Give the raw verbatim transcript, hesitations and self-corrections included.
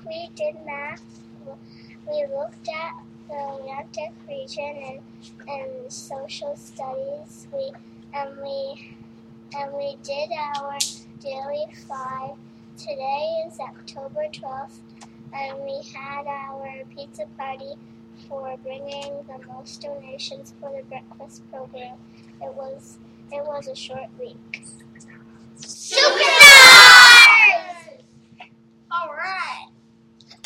we did math. We looked at the Atlantic region and, and social studies. We and we and we did our daily five. Today is October twelfth, and we had our pizza party for bringing the most donations for the breakfast program. It was it was a short week.